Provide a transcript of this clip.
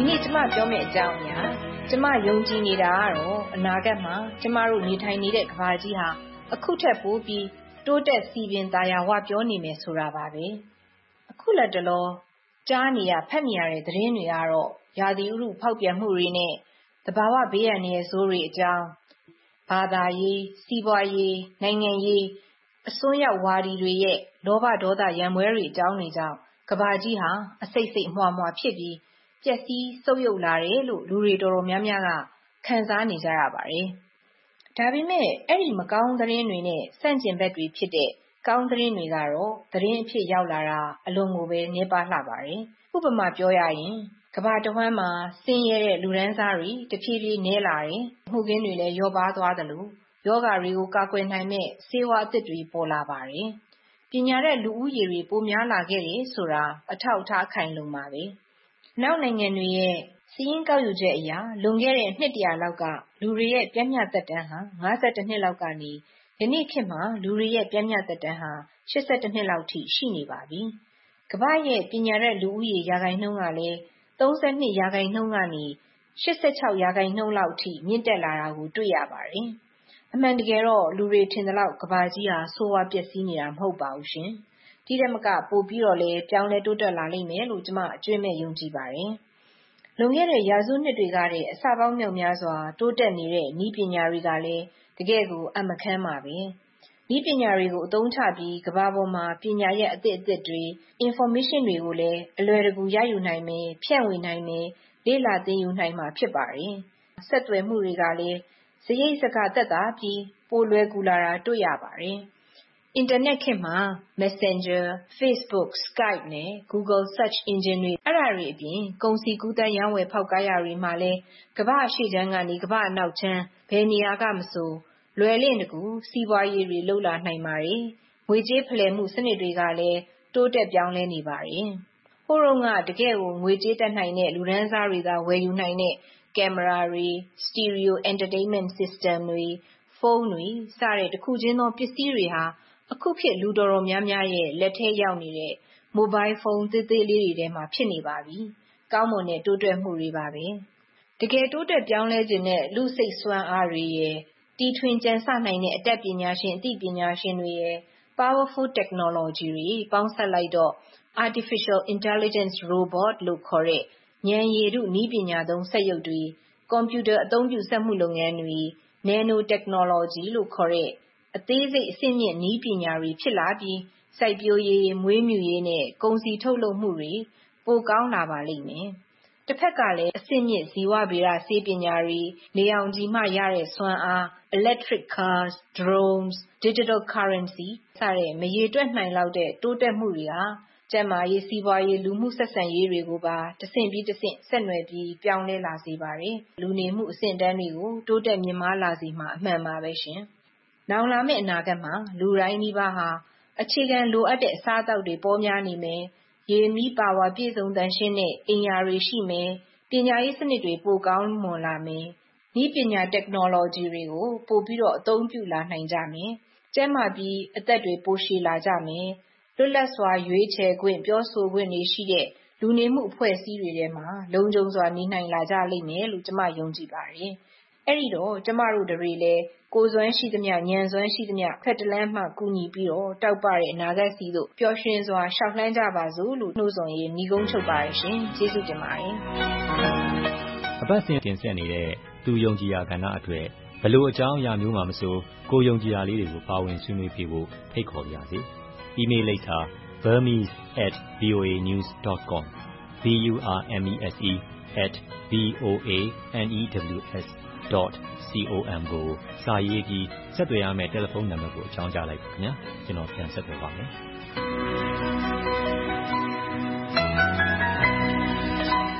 နေ့ကျမပြောမယ့်အကြောင်းအရာကျမယုံကြည်နေတာကတော့အနာဂတ်မှာကျမတို့နေထိုင်နေတဲ့ကမ္ဘာကြီးဟာအခုထက်ပိုပြီးတိုးတက်စီးပြင်းသာယာဝပြောနေမယ်ဆိုတာပါပဲအခုလက်တလောကြားနေရဖတ်နေရတဲ့သတင်းတွေကတော့ရာသီဥတုဖောက်ပြန်မှုတွေနဲ့သဘာဝဘေးအန္တရာယ်ဆိုးတွေအကြောင်းဘာသာရေးစီးပွားရေးနိုင်ငံရေးအစွန်းရောက်ဝါဒီတွေရဲ့လောဘဒေါသရန်ပွဲတွေအကြောင်းတွေကြောင့်ကမ္ဘာကြီးဟာအစိတ်စိတ်အမွှားမွှားဖြစ်ပြီးပျက်စီးဆုတ်ယုတ်လာတယ်လို့လူတွေတော်တော်များများကခံစားနေကြရပါတယ်။ဒါပေမဲ့အဲ့ဒီမကောင်းသတင်းတွေနဲ့ဆန့်ကျင်ဘက်တွေဖြစ်တဲ့ကောင်းသတင်းတွေကတော့သတင်းအဖြစ်ရောက်လာတာအလွန်ကိုပဲနည်းပါးလှပါတယ်။ဥပမာပြောရရင်ကမ္ဘာတစ်ဝှမ်းမှာဆင်းရဲတဲ့လူဒန်းစားတွေတဖြည်းဖြည်းနည်းလာတယ်။မှုခင်းတွေလည်းလျော့ပါးသွားသလိုယောဂတွေကိုကာကွယ်နိုင်မဲ့ဆေးဝါးအသစ်တွေပေါ်လာပါတယ်။ပညာတဲ့လူဦးရေတွေပိုများလာခဲ့တယ်ဆိုတာအထောက်အထားခိုင်လုံပါပဲ။နောက်နိုင်ငံတွေရဲ့စီးရင်ကောက်ယူချက်အရလွန်ခဲ့တဲ့နှစ်တရာလောက်ကလူတွေရဲ့ပြည့်ညတ်သက်တမ်းဟာ52နှစ်လောက်ကနေယနေ့ခေတ်မှာလူတွေရဲ့ပြည့်ညတ်သက်တမ်းဟာ82နှစ်လောက်ထိရှိနေပါပြီ။ကမ္ဘာရဲ့ပညာတဲ့လူဦးရေရာခိုင်နှုန်းကလည်း32ရာခိုင်နှုန်းကနေ86ရာခိုင်နှုန်းလောက်ထိမြင့်တက်လာတာကိုတွေ့ရပါတယ်။အမှန်တကယ်တော့လူတွေထင်သလောက်ကမ္ဘာကြီးဟာဆိုးဝါးပျက်စီးနေတာမဟုတ်ပါဘူးရှင်။ဒီတက်မကပို့ပြီးတော့လည်းပြောင်းလဲတိုးတက်လာလိမ့်မယ်လို့ကျမအကျွမ်းမဲ့ယုံကြည်ပါတယ်။လွန်ခဲ့တဲ့ရာစုနှစ်တွေကတည်းကအစပေါင်းမြောက်များစွာတိုးတက်နေတဲ့နည်းပညာတွေကလည်းတကယ့်ကိုအမခမ်းပါပဲ။နည်းပညာတွေကိုအသုံးချပြီးကမ္ဘာပေါ်မှာပညာရဲ့အသစ်တွေ information တွေကိုလည်းအလွယ်တကူရယူနိုင်မယ်ဖြန့်ဝေနိုင်မယ်လေ့လာသင်ယူနိုင်မှာဖြစ်ပါတယ်။ဆက်သွယ်မှုတွေကလည်းစရိတ်စကသက်သာပြီးပိုလွယ်ကူလာတာတွေ့ရပါတယ်။အင်တာနက်ခေတ်မှာ Messenger, Facebook, Skype နဲ့ Google Search Engine တွေအဲ့ဒါတွေအပြင်ကုန်စည်ကူးသန်းရောင်းဝယ်ဖောက်ကားရတွေမှာလည်းကမ္ဘာအရှေ့ခြမ်းကနေကမ္ဘာအနောက်ခြမ်းဘယ်နေရာကမဆိုလွယ်လင့်တကူစီးပွားရေးတွေလှုပ်လာနိုင်ပါတယ်။ငွေကြေးဖလှယ်မှုစနစ်တွေကလည်းတိုးတက်ပြောင်းလဲနေပါတယ်။ဟိုတုန်းကတကယ်ကိုငွေကြေးတတ်နိုင်တဲ့လူဒန်းစားတွေသာဝယ်ယူနိုင်တဲ့ကင်မရာတွေ Stereo Entertainment System တွေဖုန်းတွေစတဲ့တစ်ခုချင်းသောပစ္စည်းတွေဟာအခုခေတ်လူတော်များများရဲ့လက်ထဲရောက်နေတဲ့ mobile phone သေးသေးလေးတွေထဲမှာဖြစ်နေပါပြီ။ကောင်းမွန်တဲ့တိုးတက်မှုတွေပါပဲ။တကယ်တိုးတက်ပြောင်းလဲခြင်းနဲ့လူစိတ်စွမ်းအားတွေရဲ့တီထွင်ကြံစနိုင်တဲ့အတတ်ပညာရှင်အသိပညာရှင်တွေရဲ့ powerful technology တွေပေါင်းစပ်လိုက်တော့ artificial intelligence robot လို့ခေါ်တဲ့ဉာဏ်ရည်တုနည်းပညာသုံးစက်ရုပ်တွေကွန်ပျူတာအသုံးပြုစက်မှုလုပ်ငန်းတွေ nano technology လို့ခေါ်တဲ့အသေးစိတ်အဆင့်မြင့်နည်းပညာတွေဖြစ်လာပြီးစိုက်ပျိုးရေးမွေးမြူရေးနဲ့ကုန်စည်ထုတ်လုပ်မှုတွေပိုကောင်းလာပါလိမ့်မယ်။တစ်ဖက်ကလည်းအဆင့်မြင့်ဇီဝဗေဒဆေးပညာတွေနေအောင်ကြီးမှရတဲ့စွမ်းအား electric cars, drones, digital currency စတဲ့မရေတွက်နိုင်လောက်တဲ့တိုးတက်မှုတွေဟာကျန်းမာရေးစီးပွားရေးလူမှုဆက်ဆံရေးတွေကိုပါတစ်ဆင့်ပြီးတစ်ဆင့်ဆက်နွယ်ပြီးပြောင်းလဲလာစေပါတယ်။လူနေမှုအဆင့်အတန်းတွေကိုတိုးတက်မြင့်မားလာစေမှာအမှန်ပါပဲရှင်။နောင်လာမယ့်အနာဂတ်မှာလူတိုင်းနီးပါးဟာအခြေခံလိုအပ်တဲ့အစားအသောက်တွေပေါများနေမယ်။ရေမီးပါဝါပြည့်စုံတန်ရှင်းတဲ့အိမ်ယာတွေရှိမယ်။ပညာရေးစနစ်တွေပိုကောင်းမွန်လာမယ်။နည်းပညာ technology တွေကိုပိုပြီးတော့အသုံးပြုလာနိုင်ကြမယ်။ကျန်းမာပြီးအသက်တွေပိုရှည်လာကြမယ်။လွတ်လပ်စွာရွေးချယ်ခွင့်ပြောဆိုခွင့်တွေရှိတဲ့လူနေမှုအဖွဲ့အစည်းတွေထဲမှာလုံခြုံစွာနေနိုင်လာကြလိမ့်မယ်လို့ကျမယုံကြည်ပါတယ်။အဲ့ဒီတော့ကျမတို့တွေလည်းကိုယ်စွမ်းရှိသမျှဉာဏ်စွမ်းရှိသမျှဖက်တလန်းမှကူညီပြီးတော့တောက်ပတဲ့အနာဂတ်စီတို့ပျော်ရွှင်စွာရှောက်လှမ်းကြပါစို့လို့နှိုးဆော်ရေးညီကုန်းချုပ်ပါတယ်ရှင်။ကျေးဇူးတင်ပါတယ်။အပတ်စဉ်တင်ဆက်နေတဲ့သူယုံကြည်ရာကဏ္ဍအတွက်ဘလို့အကြောင်းအရာမျိုးမှမဆိုကိုယုံကြည်ရာလေးတွေကိုပါဝင်ဆွေးနွေးပြဖို့ဖိတ်ခေါ်ပါရစေ။ email လိပ်စာ burmese@voanews.com burmese@voanews.com ကိုစာရေးပြီးဆက်သွယ်ရမယ့်တယ်လီဖုန်းနံပါတ်ကိုအကြောင်းကြားလိုက်ပါခင်ဗျာ။ကျွန်တော်ပြန်ဆက်သွယ်ပါမယ်။